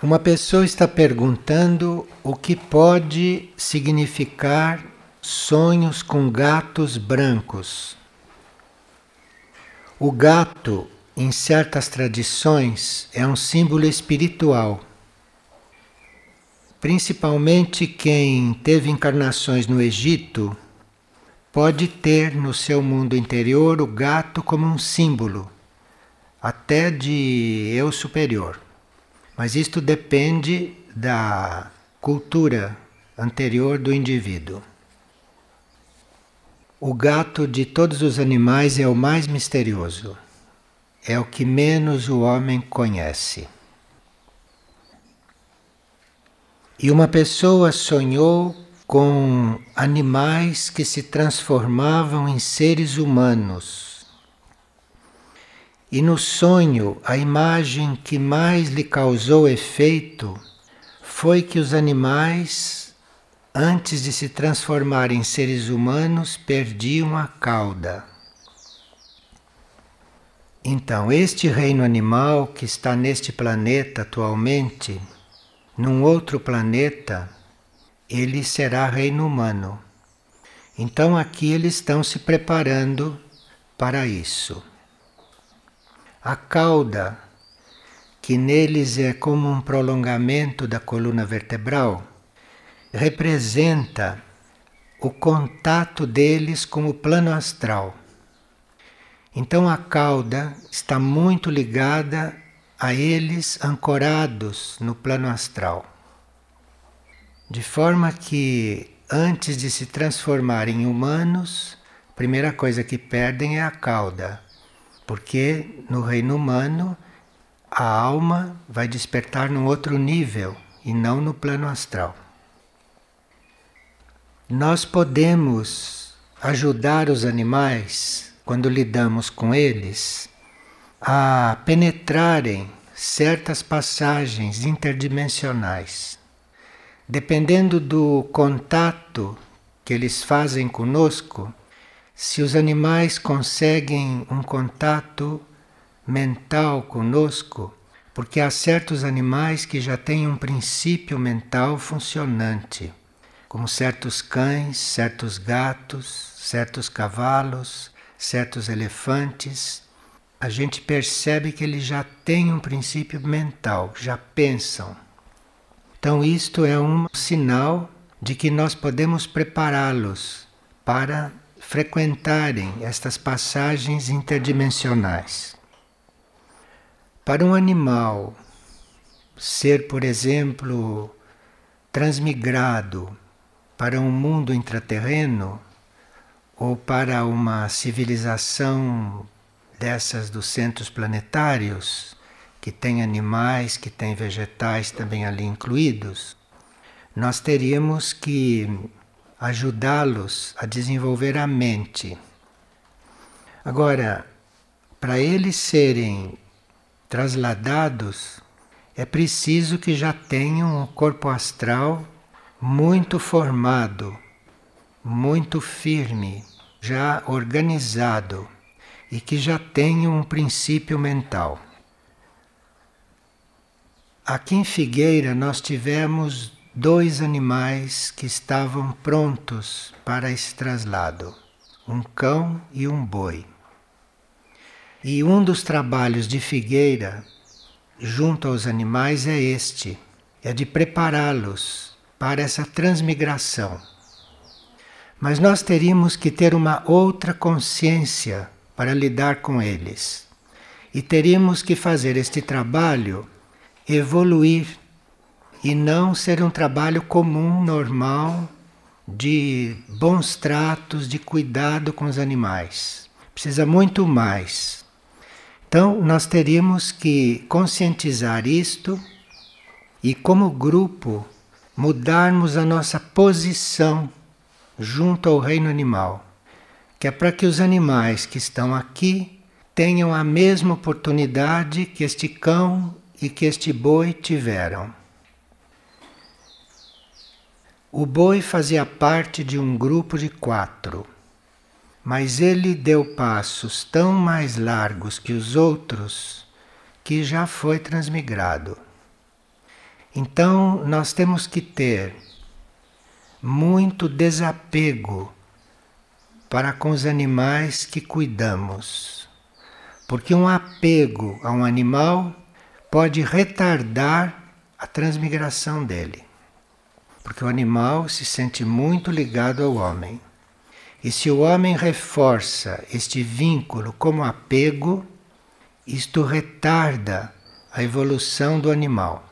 Uma pessoa está perguntando o que pode significar sonhos com gatos brancos. O gato, em certas tradições, é um símbolo espiritual. Principalmente quem teve encarnações no Egito pode ter no seu mundo interior o gato como um símbolo, até de eu superior. Mas isto depende da cultura anterior do indivíduo. O gato de todos os animais é o mais misterioso. É o que menos o homem conhece. E uma pessoa sonhou com animais que se transformavam em seres humanos. E no sonho, a imagem que mais lhe causou efeito foi que os animais, antes de se transformarem em seres humanos, perdiam a cauda. Então, este reino animal que está neste planeta atualmente, num outro planeta, ele será reino humano. Então, aqui eles estão se preparando para isso. A cauda, que neles é como um prolongamento da coluna vertebral, representa o contato deles com o plano astral. Então a cauda está muito ligada a eles ancorados no plano astral. De forma que, antes de se transformarem em humanos, a primeira coisa que perdem é a cauda. Porque no reino humano a alma vai despertar num outro nível e não no plano astral. Nós podemos ajudar os animais, quando lidamos com eles, a penetrarem certas passagens interdimensionais. Dependendo do contato que eles fazem conosco, se os animais conseguem um contato mental conosco, porque há certos animais que já têm um princípio mental funcionante, como certos cães, certos gatos, certos cavalos, certos elefantes. A gente percebe que eles já têm um princípio mental, já pensam. Então isto é um sinal de que nós podemos prepará-los para frequentarem estas passagens interdimensionais. Para um animal ser, por exemplo, transmigrado para um mundo intraterreno ou para uma civilização dessas dos centros planetários, que tem animais, que tem vegetais também ali incluídos, nós teríamos que ajudá-los a desenvolver a mente. Agora, para eles serem trasladados, é preciso que já tenham um corpo astral muito formado, muito firme, já organizado e que já tenham um princípio mental. Aqui em Figueira nós tivemos 2 animais que estavam prontos para esse traslado, um cão e um boi. E um dos trabalhos de Figueira, junto aos animais, é este, é de prepará-los para essa transmigração. Mas nós teríamos que ter uma outra consciência para lidar com eles. E teríamos que fazer este trabalho evoluir e não ser um trabalho comum, normal, de bons tratos, de cuidado com os animais. Precisa muito mais. Então, nós teríamos que conscientizar isto e, como grupo, mudarmos a nossa posição junto ao reino animal, que é para que os animais que estão aqui tenham a mesma oportunidade que este cão e que este boi tiveram. O boi fazia parte de um grupo de 4, mas ele deu passos tão mais largos que os outros que já foi transmigrado. Então nós temos que ter muito desapego para com os animais que cuidamos. Porque um apego a um animal pode retardar a transmigração dele. Porque o animal se sente muito ligado ao homem. E se o homem reforça este vínculo como apego, isto retarda a evolução do animal.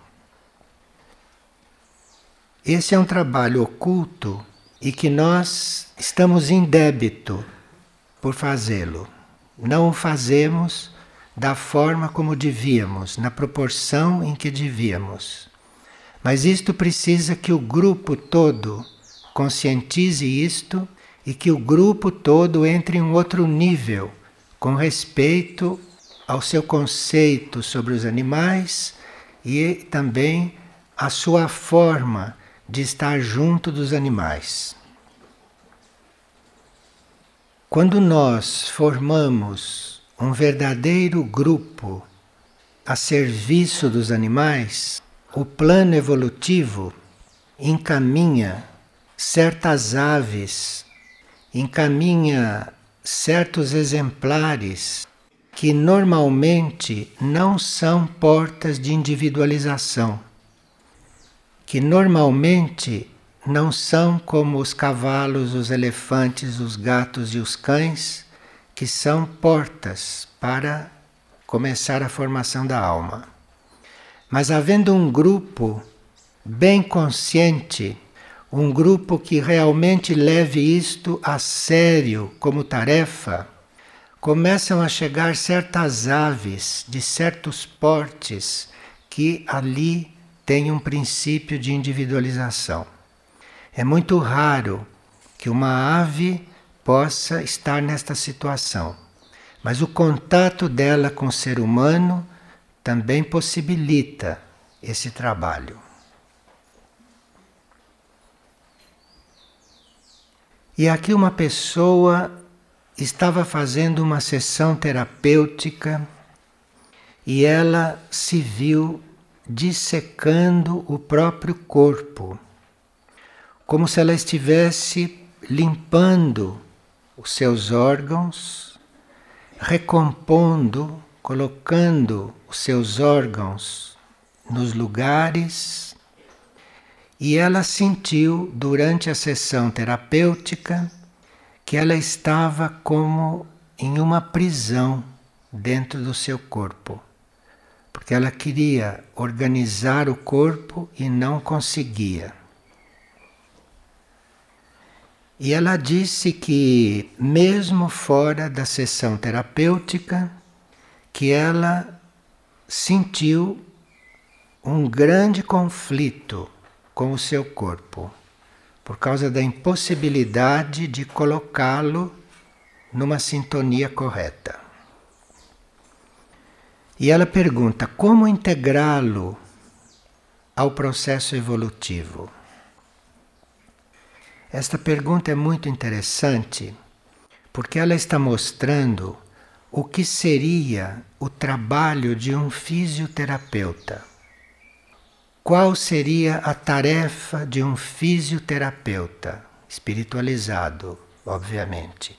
Esse é um trabalho oculto e que nós estamos em débito por fazê-lo. Não o fazemos da forma como devíamos, na proporção em que devíamos. Mas isto precisa que o grupo todo conscientize isto e que o grupo todo entre em um outro nível, com respeito ao seu conceito sobre os animais e também a sua forma de estar junto dos animais. Quando nós formamos um verdadeiro grupo a serviço dos animais, o plano evolutivo encaminha certas aves, encaminha certos exemplares que normalmente não são portas de individualização, que normalmente não são como os cavalos, os elefantes, os gatos e os cães, que são portas para começar a formação da alma. Mas havendo um grupo bem consciente, um grupo que realmente leve isto a sério como tarefa, começam a chegar certas aves de certos portes que ali têm um princípio de individualização. É muito raro que uma ave possa estar nesta situação, mas o contato dela com o ser humano também possibilita esse trabalho. E aqui uma pessoa estava fazendo uma sessão terapêutica e ela se viu dissecando o próprio corpo, como se ela estivesse limpando os seus órgãos, recompondo, colocando os seus órgãos nos lugares, e ela sentiu durante a sessão terapêutica que ela estava como em uma prisão dentro do seu corpo, porque ela queria organizar o corpo e não conseguia. E ela disse que mesmo fora da sessão terapêutica, que ela sentiu um grande conflito com o seu corpo, por causa da impossibilidade de colocá-lo numa sintonia correta. E ela pergunta como integrá-lo ao processo evolutivo. Esta pergunta é muito interessante porque ela está mostrando o que seria o trabalho de um fisioterapeuta. Qual seria a tarefa de um fisioterapeuta, espiritualizado, obviamente?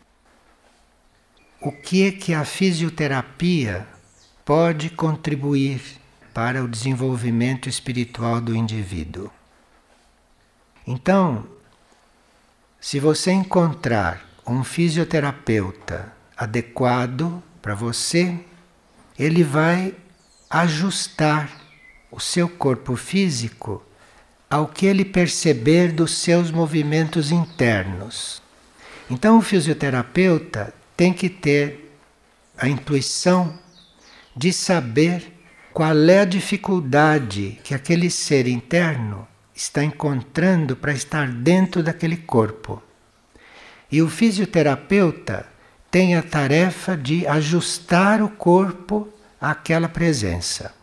O que é que a fisioterapia pode contribuir para o desenvolvimento espiritual do indivíduo? Então, se você encontrar um fisioterapeuta adequado para você, ele vai ajustar o seu corpo físico ao que ele perceber dos seus movimentos internos. Então o fisioterapeuta tem que ter a intuição de saber qual é a dificuldade que aquele ser interno está encontrando para estar dentro daquele corpo. E o fisioterapeuta tem a tarefa de ajustar o corpo àquela presença.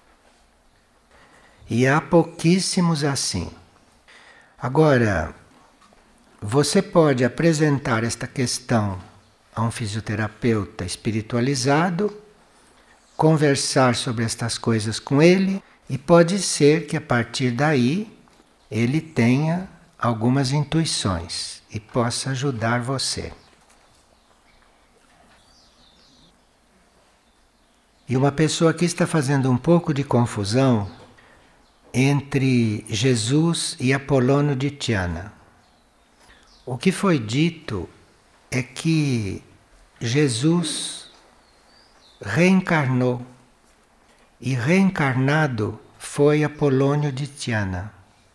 E há pouquíssimos assim. Agora, você pode apresentar esta questão a um fisioterapeuta espiritualizado, conversar sobre estas coisas com ele E pode ser que a partir daí ele tenha algumas intuições e possa ajudar você. E uma pessoa aqui está fazendo um pouco de confusão entre Jesus e Apolônio de Tiana. O que foi dito é que Jesus reencarnou e reencarnado foi Apolônio de Tiana.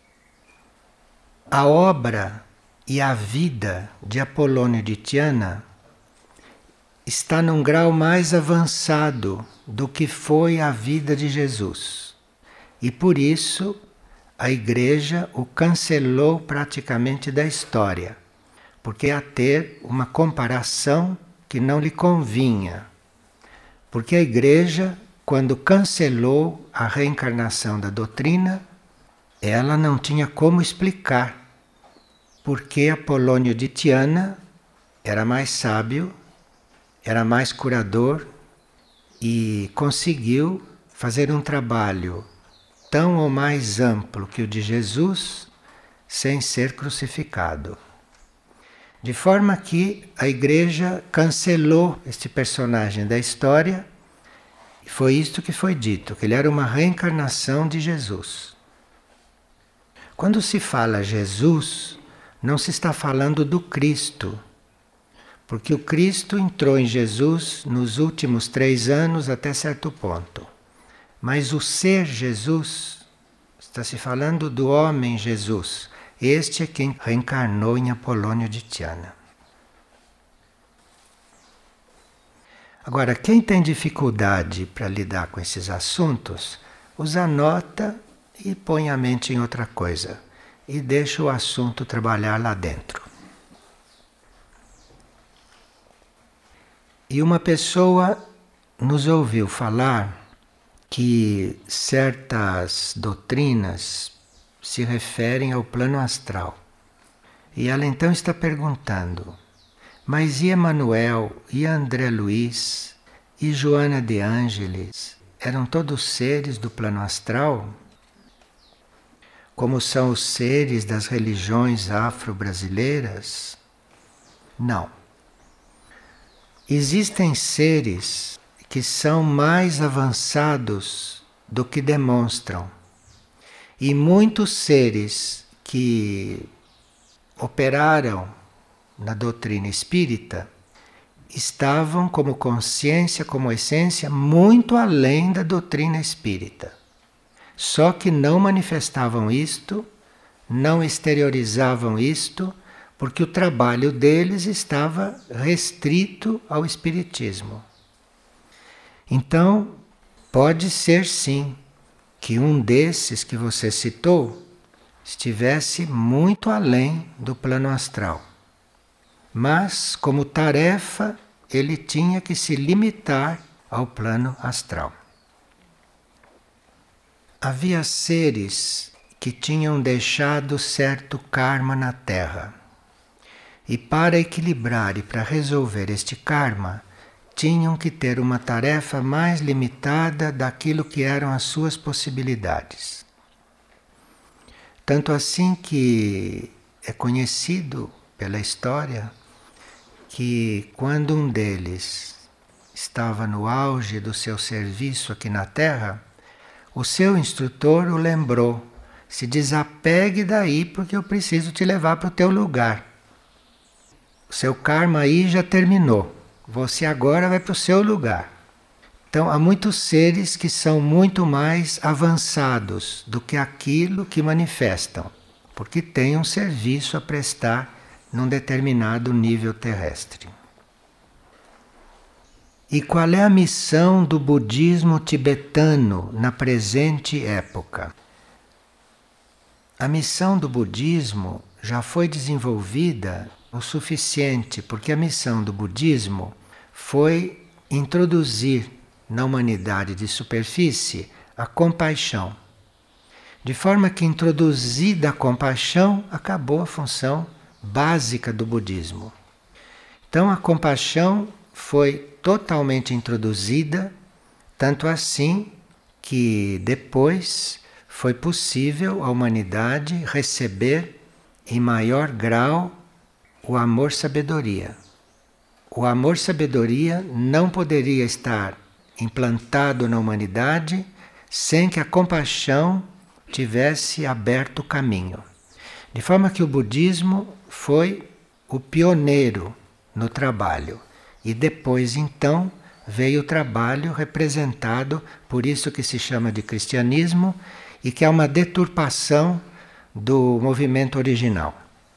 A obra e a vida de Apolônio de Tiana está num grau mais avançado do que foi a vida de Jesus. E por isso a Igreja o cancelou praticamente da história, porque ia ter uma comparação que não lhe convinha. Porque a Igreja, quando cancelou a reencarnação da doutrina, ela não tinha como explicar porque Apolônio de Tiana era mais sábio, era mais curador e conseguiu fazer um trabalho tão ou mais amplo que o de Jesus sem ser crucificado. De forma que a Igreja cancelou este personagem da história e foi isto que foi dito, que ele era uma reencarnação de Jesus. Quando se fala Jesus, não se está falando do Cristo, porque o Cristo entrou em Jesus nos últimos 3 anos até certo ponto. Mas o ser Jesus, está se falando do homem Jesus. Este é quem reencarnou em Apolônio de Tiana. Agora, quem tem dificuldade para lidar com esses assuntos, os anota e põe a mente em outra coisa. E deixa o assunto trabalhar lá dentro. E uma pessoa nos ouviu falar que certas doutrinas se referem ao plano astral. E ela então está perguntando, mas e Emanuel, e André Luiz, e Joana de Ângeles, eram todos seres do plano astral? Como são os seres das religiões afro-brasileiras? Não. Existem seres que são mais avançados do que demonstram. E muitos seres que operaram na doutrina espírita estavam como consciência, como essência, muito além da doutrina espírita. Só que não manifestavam isto, não exteriorizavam isto, porque o trabalho deles estava restrito ao espiritismo. Então, pode ser sim que um desses que você citou estivesse muito além do plano astral. Mas, como tarefa, ele tinha que se limitar ao plano astral. Havia seres que tinham deixado certo karma na Terra. E para equilibrar e para resolver este karma, tinham que ter uma tarefa mais limitada daquilo que eram as suas possibilidades. Tanto assim que é conhecido pela história que quando um deles estava no auge do seu serviço aqui na Terra, o seu instrutor o lembrou: se desapegue daí porque eu preciso te levar para o teu lugar. O seu karma aí já terminou. Você agora vai para o seu lugar. Então, há muitos seres que são muito mais avançados do que aquilo que manifestam, porque têm um serviço a prestar num determinado nível terrestre. E qual é a missão do budismo tibetano na presente época? A missão do budismo já foi desenvolvida o suficiente, porque a missão do budismo foi introduzir na humanidade de superfície a compaixão. De forma que, introduzida a compaixão, acabou a função básica do budismo. Então, a compaixão foi totalmente introduzida, tanto assim que depois foi possível a humanidade receber em maior grau o amor-sabedoria. O amor-sabedoria não poderia estar implantado na humanidade sem que a compaixão tivesse aberto o caminho. De forma que o budismo foi o pioneiro no trabalho. E depois, então, veio o trabalho representado por isso que se chama de cristianismo e que é uma deturpação do movimento original.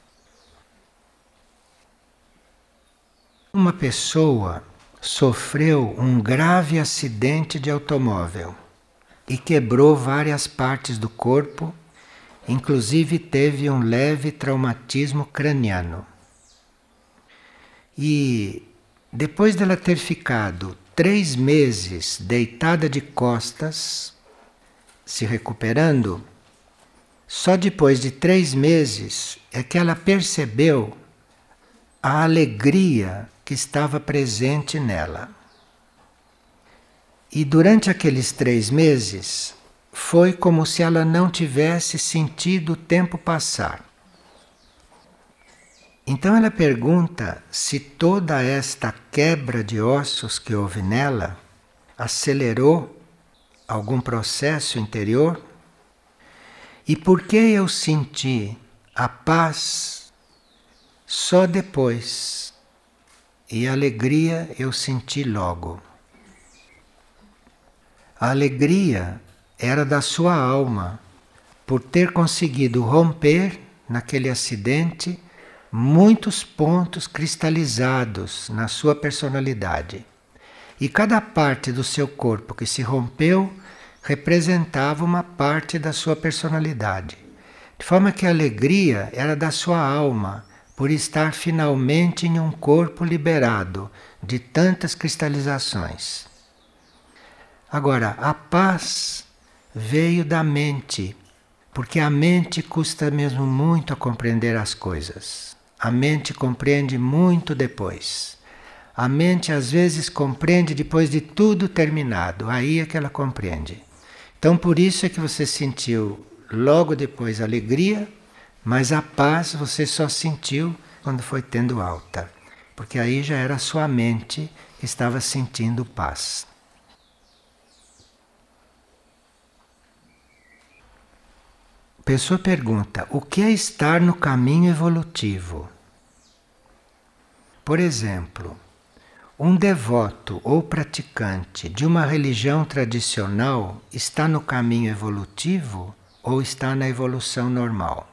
Uma pessoa sofreu um grave acidente de automóvel e quebrou várias partes do corpo, inclusive teve um leve traumatismo craniano. E depois dela ter ficado 3 meses deitada de costas, se recuperando, só depois de 3 meses é que ela percebeu a alegria que estava presente nela. E durante aqueles 3 meses, foi como se ela não tivesse sentido o tempo passar. Então ela pergunta se toda esta quebra de ossos que houve nela acelerou algum processo interior. E por que eu senti a paz só depois? E a alegria eu senti logo. A alegria era da sua alma, por ter conseguido romper, naquele acidente, muitos pontos cristalizados na sua personalidade. E cada parte do seu corpo que se rompeu representava uma parte da sua personalidade. De forma que a alegria era da sua alma, por estar finalmente em um corpo liberado de tantas cristalizações. Agora, a paz veio da mente, porque a mente custa mesmo muito a compreender as coisas. A mente compreende muito depois. A mente às vezes compreende depois de tudo terminado, aí é que ela compreende. Então por isso é que você sentiu logo depois alegria, mas a paz você só sentiu quando foi tendo alta, porque aí já era a sua mente que estava sentindo paz. A pessoa pergunta: o que é estar no caminho evolutivo? Por exemplo, um devoto ou praticante de uma religião tradicional está no caminho evolutivo ou está na evolução normal?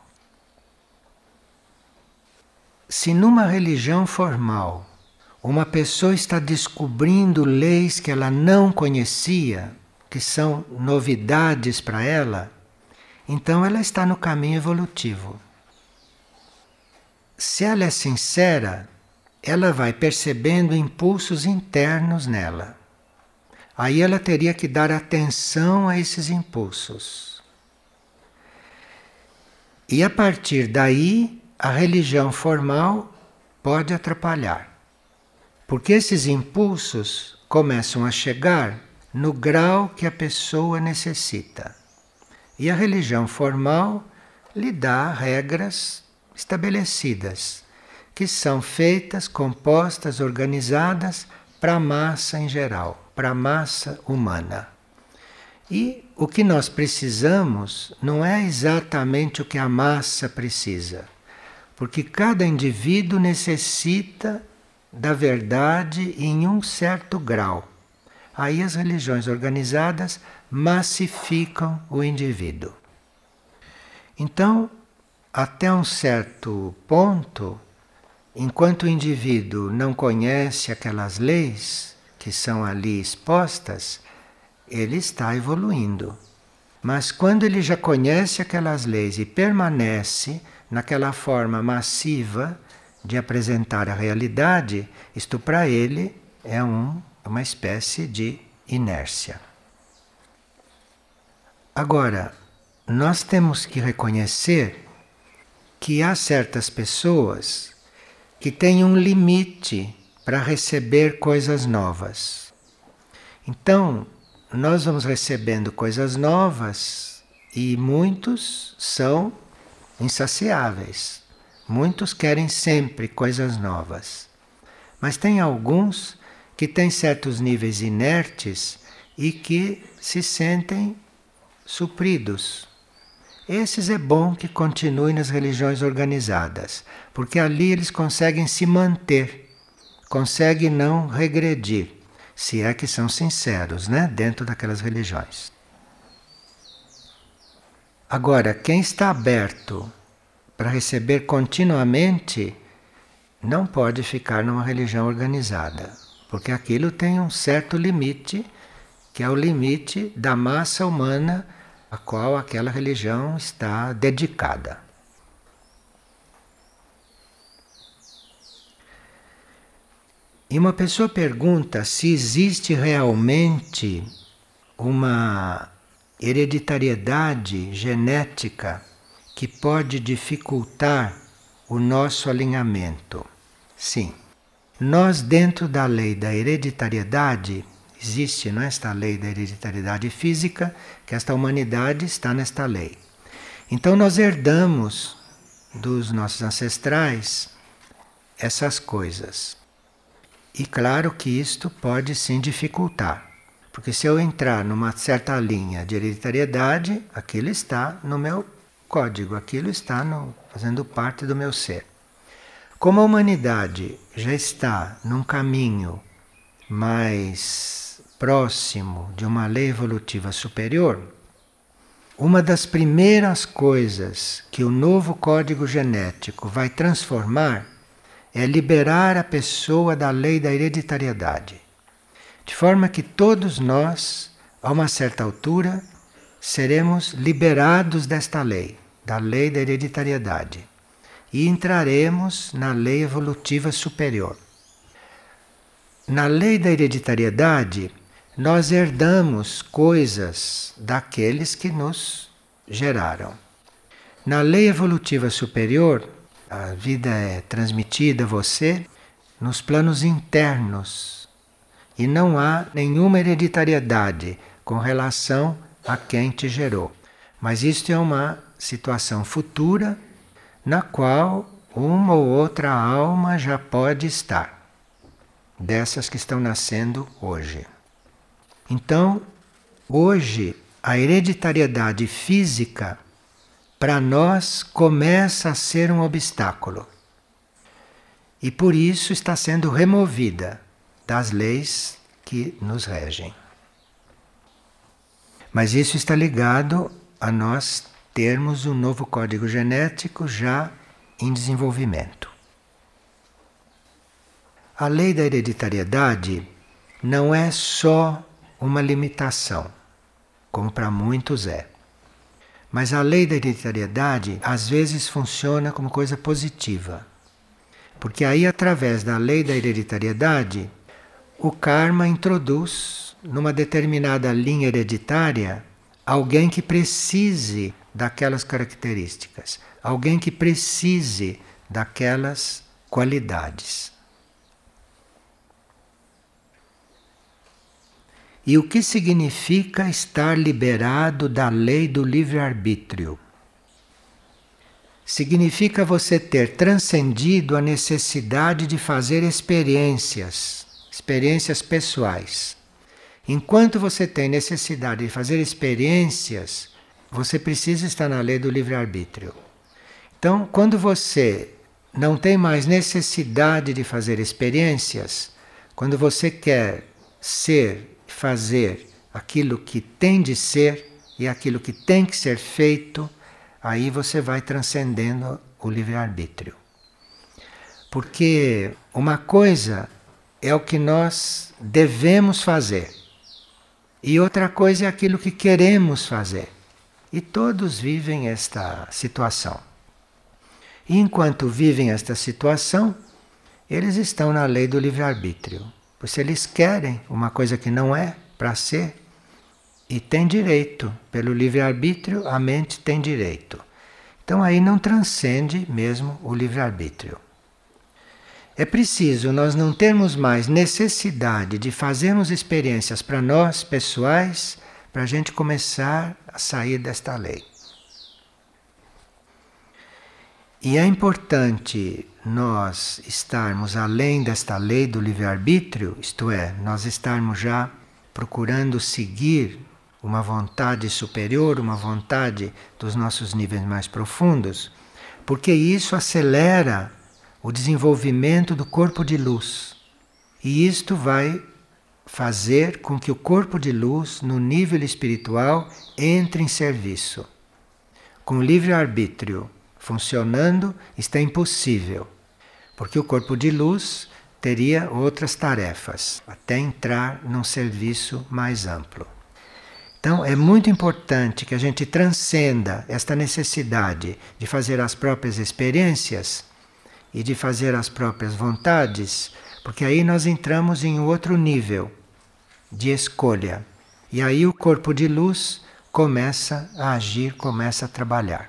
Se numa religião formal uma pessoa está descobrindo leis que ela não conhecia, que são novidades para ela, então ela está no caminho evolutivo. Se ela é sincera, ela vai percebendo impulsos internos nela. Aí ela teria que dar atenção a esses impulsos. E a partir daí, a religião formal pode atrapalhar. Porque esses impulsos começam a chegar no grau que a pessoa necessita. E a religião formal lhe dá regras estabelecidas, que são feitas, compostas, organizadas para a massa em geral, para a massa humana. E o que nós precisamos não é exatamente o que a massa precisa, porque cada indivíduo necessita da verdade em um certo grau. Aí as religiões organizadas massificam o indivíduo. Então, até um certo ponto, enquanto o indivíduo não conhece aquelas leis que são ali expostas, ele está evoluindo. Mas quando ele já conhece aquelas leis e permanece naquela forma massiva de apresentar a realidade, isto para ele é uma espécie de inércia. Agora, nós temos que reconhecer que há certas pessoas que têm um limite para receber coisas novas. Então, nós vamos recebendo coisas novas e muitos são insaciáveis. Muitos querem sempre coisas novas. Mas tem alguns que têm certos níveis inertes e que se sentem supridos. Esses é bom que continuem nas religiões organizadas, porque ali eles conseguem se manter, conseguem não regredir, se é que são sinceros, né, dentro daquelas religiões. Agora, quem está aberto para receber continuamente, não pode ficar numa religião organizada, porque aquilo tem um certo limite, que é o limite da massa humana a qual aquela religião está dedicada. E uma pessoa pergunta se existe realmente uma hereditariedade genética que pode dificultar o nosso alinhamento. Sim. Nós, dentro da lei da hereditariedade, existe, não é, esta lei da hereditariedade física, que esta humanidade está nesta lei. Então nós herdamos dos nossos ancestrais essas coisas. E claro que isto pode sim dificultar, porque se eu entrar numa certa linha de hereditariedade, aquilo está no meu código, aquilo está fazendo parte do meu ser. Como a humanidade já está num caminho mais próximo de uma lei evolutiva superior, uma das primeiras coisas que o novo código genético vai transformar é liberar a pessoa da lei da hereditariedade. De forma que todos nós, a uma certa altura, seremos liberados desta lei, da lei da hereditariedade, e entraremos na lei evolutiva superior. Na lei da hereditariedade, nós herdamos coisas daqueles que nos geraram. Na lei evolutiva superior, a vida é transmitida a você nos planos internos e não há nenhuma hereditariedade com relação a quem te gerou. Mas isto é uma situação futura na qual uma ou outra alma já pode estar, dessas que estão nascendo hoje. Então, hoje, a hereditariedade física, para nós, começa a ser um obstáculo. E por isso está sendo removida das leis que nos regem. Mas isso está ligado a nós termos um novo código genético já em desenvolvimento. A lei da hereditariedade não é só uma limitação, como para muitos é. Mas a lei da hereditariedade às vezes funciona como coisa positiva. Porque aí, através da lei da hereditariedade, o karma introduz numa determinada linha hereditária alguém que precise daquelas características, alguém que precise daquelas qualidades. E o que significa estar liberado da lei do livre-arbítrio? Significa você ter transcendido a necessidade de fazer experiências pessoais. Enquanto você tem necessidade de fazer experiências, você precisa estar na lei do livre-arbítrio. Então, quando você não tem mais necessidade de fazer experiências, quando você quer ser, fazer aquilo que tem de ser e aquilo que tem que ser feito, aí você vai transcendendo o livre-arbítrio. Porque uma coisa é o que nós devemos fazer e outra coisa é aquilo que queremos fazer. E todos vivem esta situação. E enquanto vivem esta situação, eles estão na lei do livre-arbítrio. Pois se eles querem uma coisa que não é para ser, e tem direito, pelo livre-arbítrio, a mente tem direito. Então aí não transcende mesmo o livre-arbítrio. É preciso nós não termos mais necessidade de fazermos experiências para nós, pessoais, para a gente começar a sair desta lei. E é importante nós estarmos além desta lei do livre-arbítrio, isto é, nós estarmos já procurando seguir uma vontade superior, uma vontade dos nossos níveis mais profundos, porque isso acelera o desenvolvimento do corpo de luz. E isto vai fazer com que o corpo de luz, no nível espiritual, entre em serviço. Com o livre-arbítrio funcionando, está impossível, porque o corpo de luz teria outras tarefas, até entrar num serviço mais amplo. Então é muito importante que a gente transcenda esta necessidade de fazer as próprias experiências e de fazer as próprias vontades, porque aí nós entramos em outro nível de escolha. E aí o corpo de luz começa a agir, começa a trabalhar.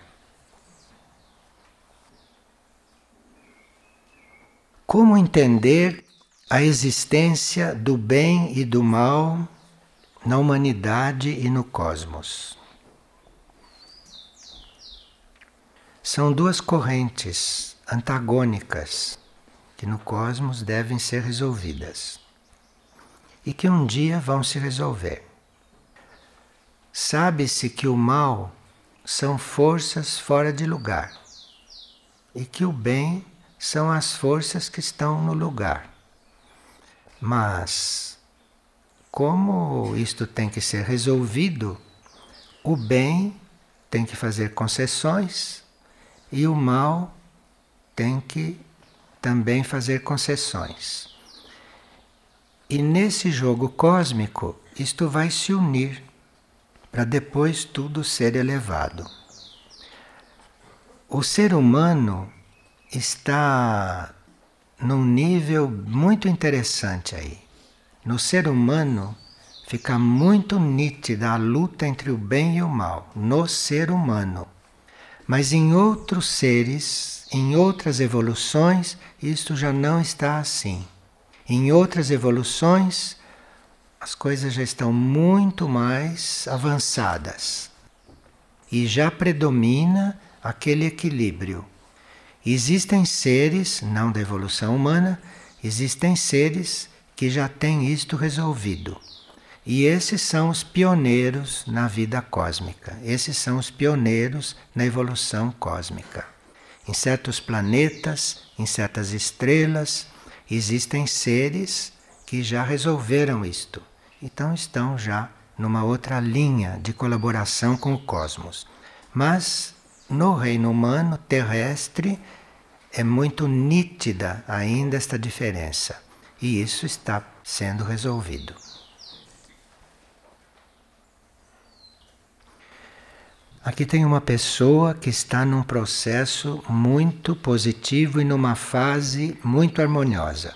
Como entender a existência do bem e do mal na humanidade e no cosmos? São duas correntes antagônicas que no cosmos devem ser resolvidas e que um dia vão se resolver. Sabe-se que o mal são forças fora de lugar e que o bem são as forças que estão no lugar. Mas, como isto tem que ser resolvido, o bem tem que fazer concessões e o mal tem que também fazer concessões. E nesse jogo cósmico, isto vai se unir para depois tudo ser elevado. O ser humano está num nível muito interessante aí. No ser humano fica muito nítida a luta entre o bem e o mal, no ser humano. Mas em outros seres, em outras evoluções, isto já não está assim. Em outras evoluções, as coisas já estão muito mais avançadas e já predomina aquele equilíbrio. Existem seres, não da evolução humana, existem seres que já têm isto resolvido. E esses são os pioneiros na vida cósmica. Esses são os pioneiros na evolução cósmica. Em certos planetas, em certas estrelas, existem seres que já resolveram isto. Então estão já numa outra linha de colaboração com o cosmos. Mas no reino humano terrestre é muito nítida ainda esta diferença. E isso está sendo resolvido. Aqui tem uma pessoa que está num processo muito positivo e numa fase muito harmoniosa.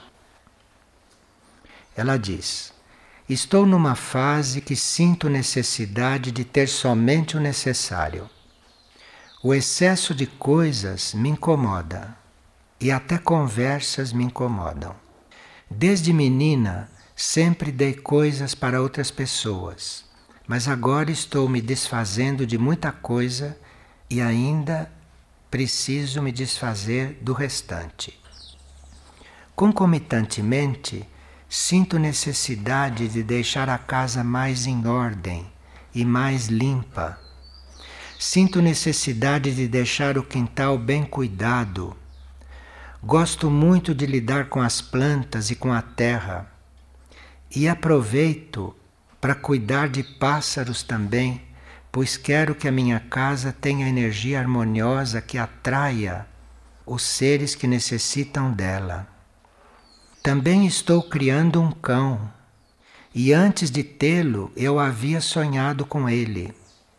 Ela diz: estou numa fase que sinto necessidade de ter somente o necessário. O excesso de coisas me incomoda e até conversas me incomodam. Desde menina sempre dei coisas para outras pessoas, mas agora estou me desfazendo de muita coisa e ainda preciso me desfazer do restante. Concomitantemente, sinto necessidade de deixar a casa mais em ordem e mais limpa. Sinto necessidade de deixar o quintal bem cuidado. Gosto muito de lidar com as plantas e com a terra. E aproveito para cuidar de pássaros também, pois quero que a minha casa tenha energia harmoniosa que atraia os seres que necessitam dela. Também estou criando um cão, e antes de tê-lo eu havia sonhado com ele.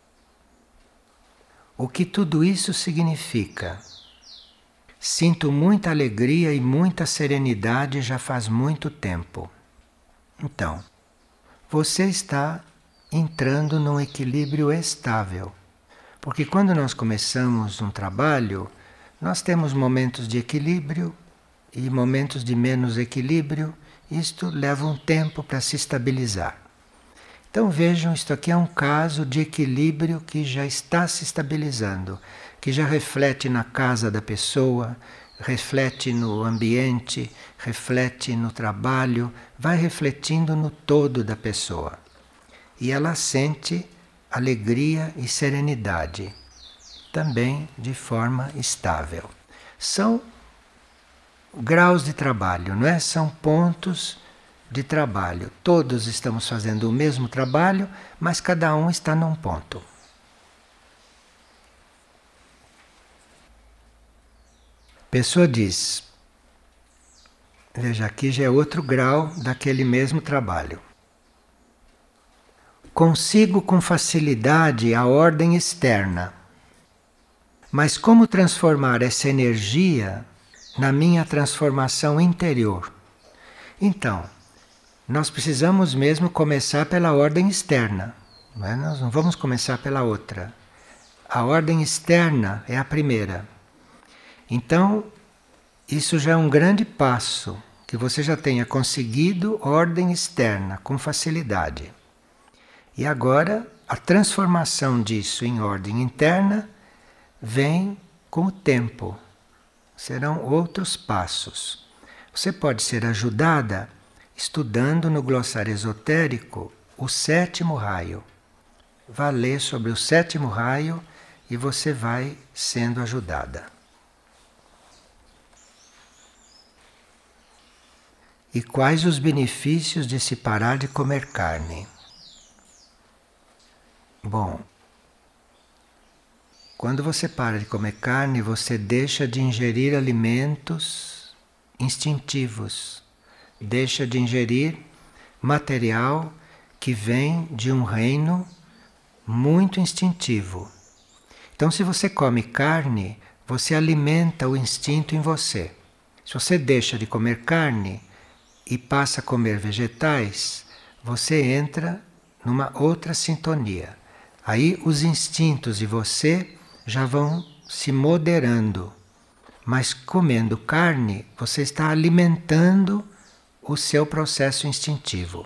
O que tudo isso significa? Sinto muita alegria e muita serenidade já faz muito tempo. Então, você está entrando num equilíbrio estável. Porque quando nós começamos um trabalho, nós temos momentos de equilíbrio e momentos de menos equilíbrio, isto leva um tempo para se estabilizar. Então vejam, isto aqui é um caso de equilíbrio que já está se estabilizando, que já reflete na casa da pessoa, reflete no ambiente, reflete no trabalho, vai refletindo no todo da pessoa. E ela sente alegria e serenidade, também de forma estável. São graus de trabalho, não é? São pontos de trabalho. Todos estamos fazendo o mesmo trabalho, mas cada um está num ponto. A pessoa diz, veja, aqui já é outro grau daquele mesmo trabalho. Consigo com facilidade a ordem externa, mas como transformar essa energia na minha transformação interior? Então, nós precisamos mesmo começar pela ordem externa, não é? Nós não vamos começar pela outra. A ordem externa é a primeira. Então, isso já é um grande passo, que você já tenha conseguido ordem externa com facilidade. E agora, a transformação disso em ordem interna vem com o tempo. Serão outros passos. Você pode ser ajudada estudando no glossário esotérico o 7º raio. Vá ler sobre o 7º raio e você vai sendo ajudada. E quais os benefícios de se parar de comer carne? Bom, quando você para de comer carne, você deixa de ingerir alimentos instintivos, deixa de ingerir material que vem de um reino muito instintivo. Então, se você come carne, você alimenta o instinto em você. Se você deixa de comer carne e passa a comer vegetais, você entra numa outra sintonia. Aí os instintos de você já vão se moderando. Mas comendo carne, você está alimentando o seu processo instintivo.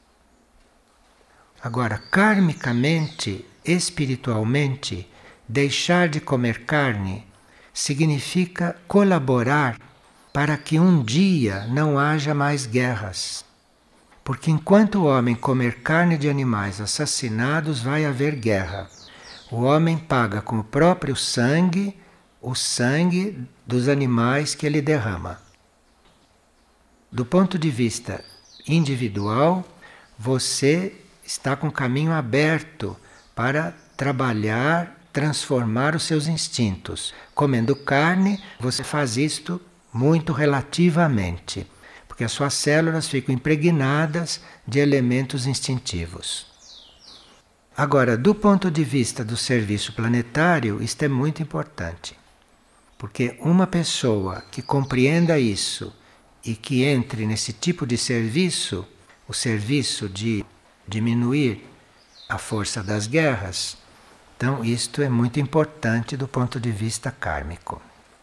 Agora, karmicamente, espiritualmente, deixar de comer carne significa colaborar para que um dia não haja mais guerras. Porque enquanto o homem comer carne de animais assassinados, vai haver guerra. O homem paga com o próprio sangue o sangue dos animais que ele derrama. Do ponto de vista individual, você está com o caminho aberto para trabalhar, transformar os seus instintos. Comendo carne, você faz isto muito relativamente, porque as suas células ficam impregnadas de elementos instintivos. Agora, do ponto de vista do serviço planetário, isto é muito importante, porque uma pessoa que compreenda isso e que entre nesse tipo de serviço, o serviço de diminuir a força das guerras, então isto é muito importante do ponto de vista kármico.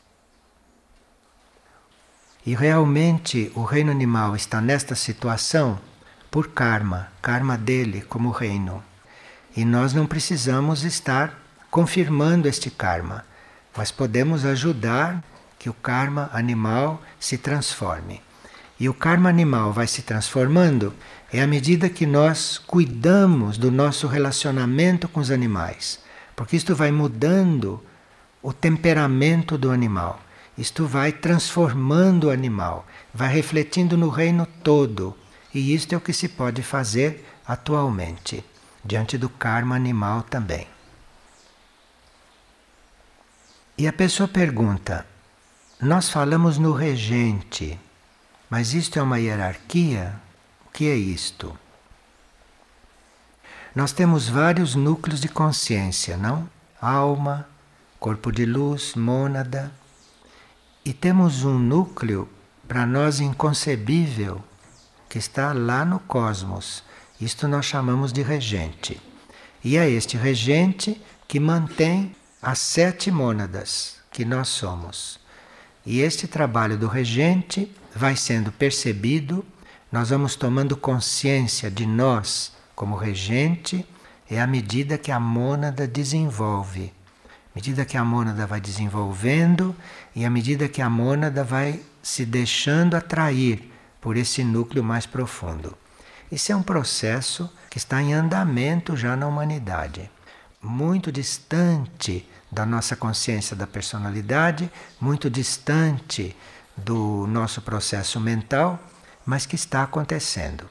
E realmente o reino animal está nesta situação por karma dele como reino. E nós não precisamos estar confirmando este karma, mas podemos ajudar que o karma animal se transforme. E o karma animal vai se transformando à medida que nós cuidamos do nosso relacionamento com os animais, porque isto vai mudando o temperamento do animal. Isto vai transformando o animal, vai refletindo no reino todo. E isto é o que se pode fazer atualmente, diante do karma animal também. E a pessoa pergunta, nós falamos no regente, mas isto é uma hierarquia? O que é isto? Nós temos vários núcleos de consciência, não? Alma, corpo de luz, mônada. E temos um núcleo, para nós inconcebível, que está lá no cosmos. Isto nós chamamos de regente. E é este regente que mantém as 7 mônadas que nós somos. E este trabalho do regente vai sendo percebido, nós vamos tomando consciência de nós como regente, à medida que a mônada desenvolve. À medida que a mônada vai desenvolvendo e à medida que a mônada vai se deixando atrair por esse núcleo mais profundo. Esse é um processo que está em andamento já na humanidade. Muito distante da nossa consciência da personalidade, muito distante do nosso processo mental, mas que está acontecendo.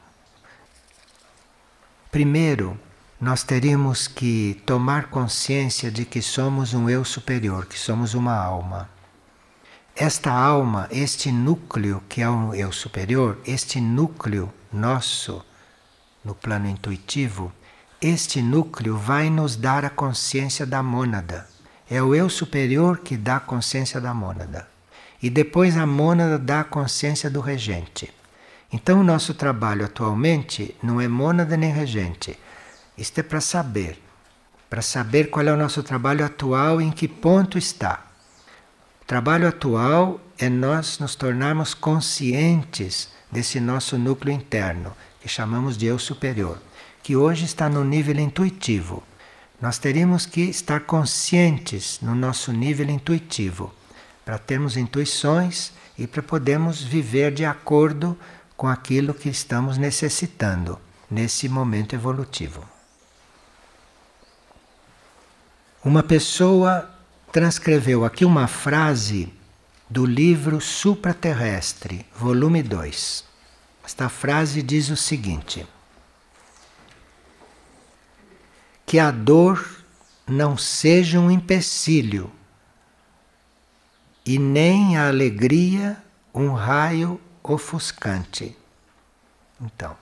Primeiro, nós teríamos que tomar consciência de que somos um eu superior, que somos uma alma. Esta alma, este núcleo que é um eu superior, este núcleo nosso no plano intuitivo, este núcleo vai nos dar a consciência da mônada. É o eu superior que dá a consciência da mônada. E depois a mônada dá a consciência do regente. Então o nosso trabalho atualmente não é mônada nem regente. Isto é para saber qual é o nosso trabalho atual e em que ponto está. O trabalho atual é nós nos tornarmos conscientes desse nosso núcleo interno, que chamamos de eu superior, que hoje está no nível intuitivo. Nós teríamos que estar conscientes no nosso nível intuitivo, para termos intuições e para podermos viver de acordo com aquilo que estamos necessitando nesse momento evolutivo. Uma pessoa transcreveu aqui uma frase do livro Supraterrestre, volume 2. Esta frase diz o seguinte: que a dor não seja um empecilho e nem a alegria um raio ofuscante. Então,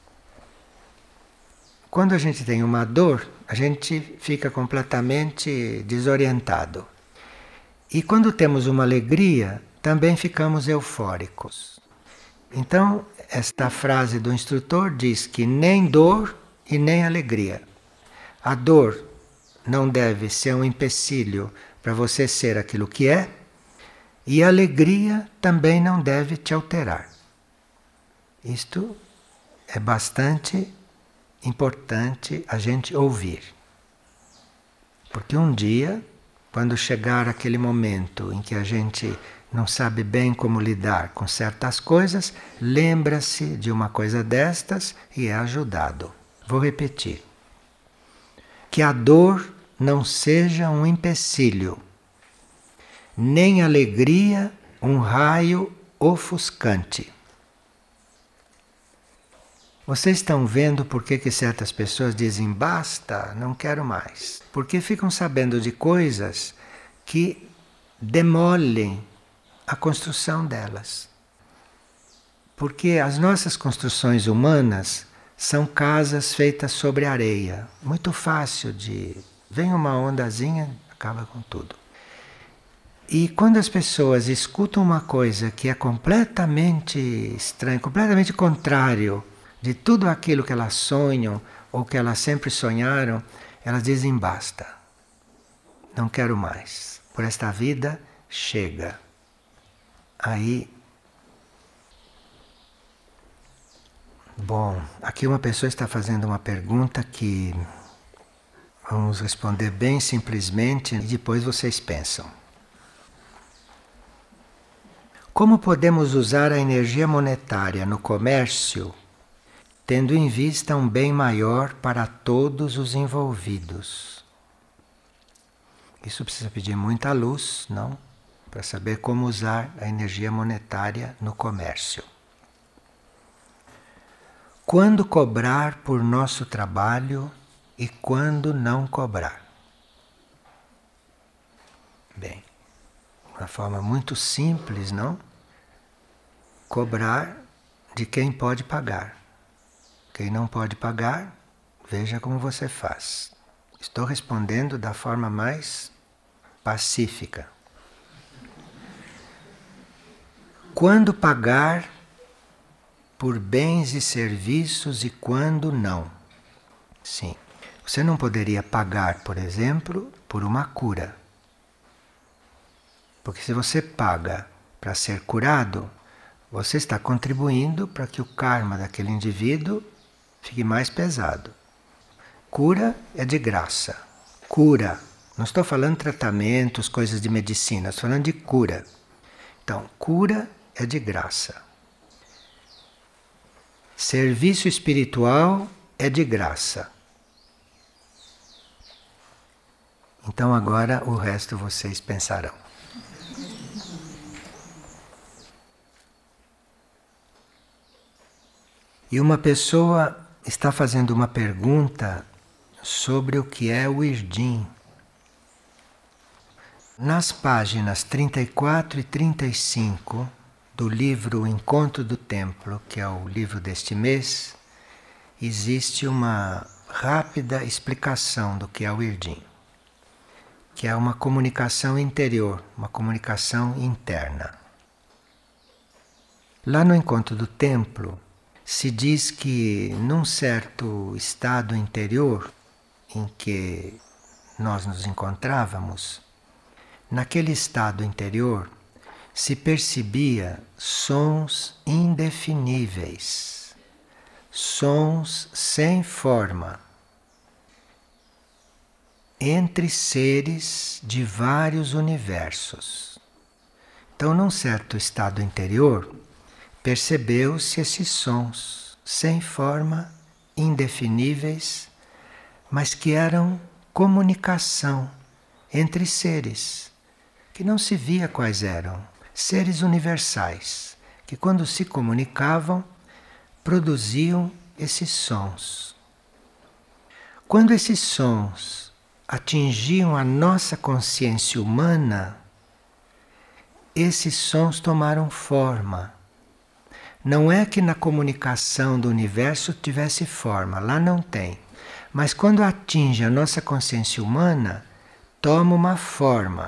quando a gente tem uma dor, a gente fica completamente desorientado. E quando temos uma alegria, também ficamos eufóricos. Então, esta frase do instrutor diz que nem dor e nem alegria. A dor não deve ser um empecilho para você ser aquilo que é, e a alegria também não deve te alterar. Isto é bastante importante a gente ouvir. Porque um dia, quando chegar aquele momento em que a gente não sabe bem como lidar com certas coisas, lembra-se de uma coisa destas e é ajudado. Vou repetir. Que a dor não seja um empecilho, nem a alegria um raio ofuscante. Vocês estão vendo por que certas pessoas dizem basta, não quero mais? Porque ficam sabendo de coisas que demolem a construção delas. Porque as nossas construções humanas são casas feitas sobre areia. Muito fácil de... Vem uma ondazinha, acaba com tudo. E quando as pessoas escutam uma coisa que é completamente estranha, completamente contrário de tudo aquilo que elas sonham ou que elas sempre sonharam, elas dizem basta. Não quero mais. Por esta vida, chega. Aí... Bom, aqui uma pessoa está fazendo uma pergunta que vamos responder bem simplesmente e depois vocês pensam. Como podemos usar a energia monetária no comércio, tendo em vista um bem maior para todos os envolvidos? Isso precisa pedir muita luz, não? Para saber como usar a energia monetária no comércio. Quando cobrar por nosso trabalho e quando não cobrar? Bem, uma forma muito simples, não? Cobrar de quem pode pagar. Quem não pode pagar, veja como você faz. Estou respondendo da forma mais pacífica. Quando pagar por bens e serviços e quando não? Sim. Você não poderia pagar, por exemplo, por uma cura. Porque se você paga para ser curado, você está contribuindo para que o karma daquele indivíduo fique mais pesado. Cura é de graça. Cura. Não estou falando tratamentos, coisas de medicina, estou falando de cura. Então, cura é de graça. Serviço espiritual é de graça. Então agora o resto vocês pensarão. E uma pessoa está fazendo uma pergunta sobre o que é o Irdim. Nas páginas 34 e 35 do livro O Encontro do Templo, que é o livro deste mês, existe uma rápida explicação do que é o Irdim, que é uma comunicação interior, uma comunicação interna. Lá no Encontro do Templo, se diz que num certo estado interior em que nós nos encontrávamos, naquele estado interior se percebia sons indefiníveis, sons sem forma, entre seres de vários universos. Então, num certo estado interior, percebeu-se esses sons sem forma, indefiníveis, mas que eram comunicação entre seres, que não se via quais eram, seres universais, que quando se comunicavam, produziam esses sons. Quando esses sons atingiam a nossa consciência humana, esses sons tomaram forma. Não é que na comunicação do universo tivesse forma, lá não tem. Mas quando atinge a nossa consciência humana, toma uma forma.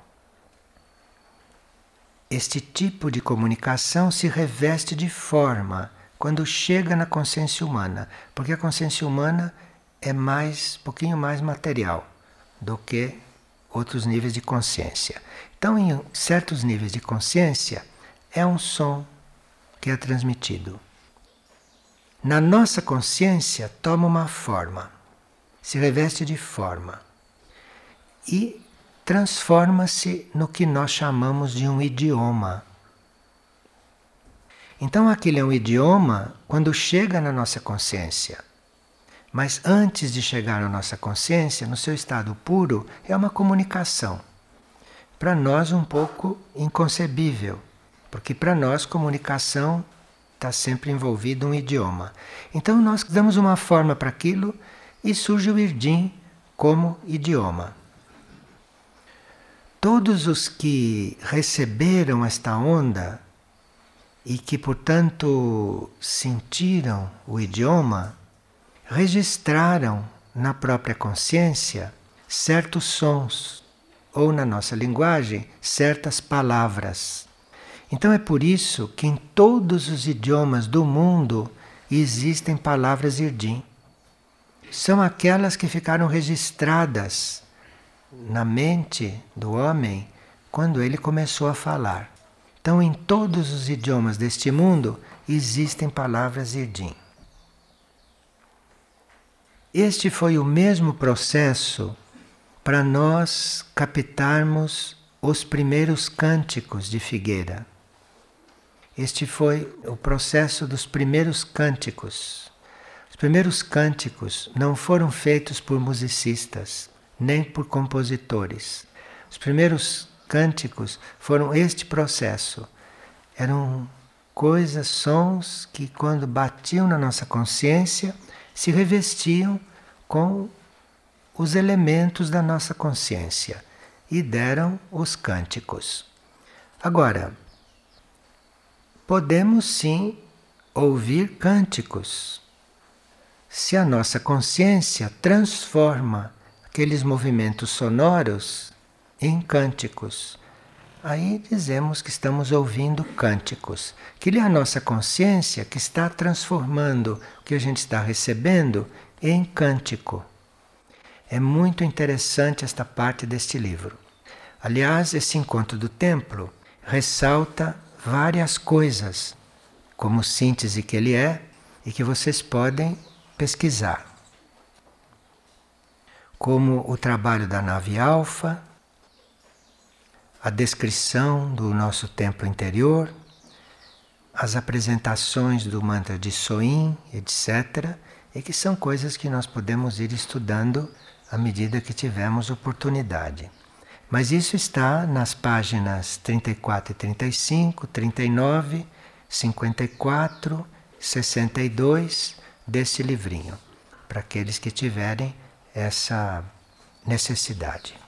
Este tipo de comunicação se reveste de forma quando chega na consciência humana, porque a consciência humana é um pouquinho mais material do que outros níveis de consciência. Então, em certos níveis de consciência, é um som que é transmitido. Na nossa consciência, toma uma forma, se reveste de forma e transforma-se no que nós chamamos de um idioma. Então, aquilo é um idioma quando chega na nossa consciência. Mas antes de chegar na nossa consciência, no seu estado puro, é uma comunicação. Para nós, um pouco inconcebível. Porque para nós comunicação está sempre envolvido um idioma. Então nós damos uma forma para aquilo e surge o Irdim como idioma. Todos os que receberam esta onda e que, portanto, sentiram o idioma, registraram na própria consciência certos sons, ou na nossa linguagem, certas palavras. Então é por isso que em todos os idiomas do mundo existem palavras Irdim. São aquelas que ficaram registradas na mente do homem quando ele começou a falar. Então em todos os idiomas deste mundo existem palavras Irdim. Este foi o mesmo processo para nós captarmos os primeiros cânticos de Figueira. Este foi o processo dos primeiros cânticos. Os primeiros cânticos não foram feitos por musicistas, nem por compositores. Os primeiros cânticos foram este processo. Eram coisas, sons que quando batiam na nossa consciência, se revestiam com os elementos da nossa consciência e deram os cânticos. Agora, podemos sim ouvir cânticos, se a nossa consciência transforma aqueles movimentos sonoros em cânticos. Aí dizemos que estamos ouvindo cânticos, que é a nossa consciência que está transformando o que a gente está recebendo em cântico. É muito interessante esta parte deste livro. Aliás, esse encontro do templo ressalta várias coisas, como síntese que ele é, e que vocês podem pesquisar. Como o trabalho da nave alfa, a descrição do nosso templo interior, as apresentações do mantra de Soin, etc., e que são coisas que nós podemos ir estudando à medida que tivermos oportunidade. Mas isso está nas páginas 34 e 35, 39, 54, 62 desse livrinho, para aqueles que tiverem essa necessidade.